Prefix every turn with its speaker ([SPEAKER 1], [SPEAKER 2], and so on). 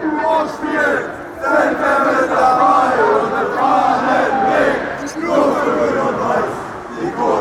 [SPEAKER 1] ausspielen, sind wir mit dabei und wir fahren den Weg, nur für grün und weiß, die Kurve.